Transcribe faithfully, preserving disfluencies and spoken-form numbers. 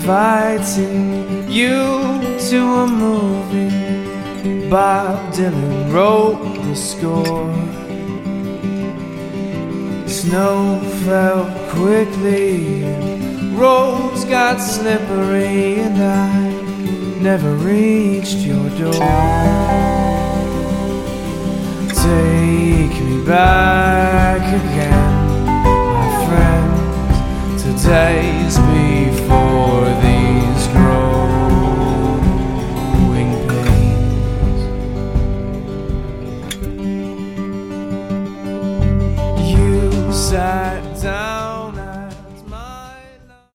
inviting you to a movie. Bob Dylan wrote the score. Snow fell quickly, roads got slippery, and I never reached your door. Take me back again, my friend, to days before the